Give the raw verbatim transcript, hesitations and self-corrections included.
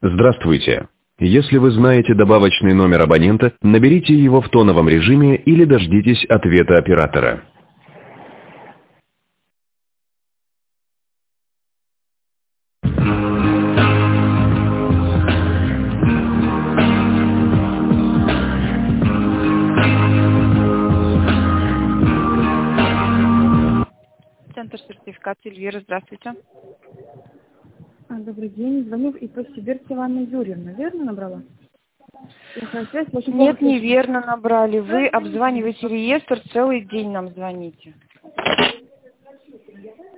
Здравствуйте. Если вы знаете добавочный номер абонента, наберите его в тоновом режиме или дождитесь ответа оператора. Центр сертификации Эльвира, здравствуйте. А, Добрый день. Звоню из Сибирь Ивана Юрьевна. Верно набрала? Плохая связь, очень плохо Нет, слышно. неверно набрали. Вы обзваниваете реестр, целый день нам звоните.